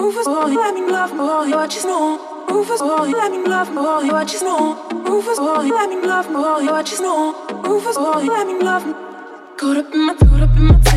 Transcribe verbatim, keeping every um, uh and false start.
Rufus boy, let me love boy, what you know. Rufus boy, let me love boy, what you know. Rufus boy, let me love boy, what you know. Rufus boy, let me love. Caught up in my, caught up in my.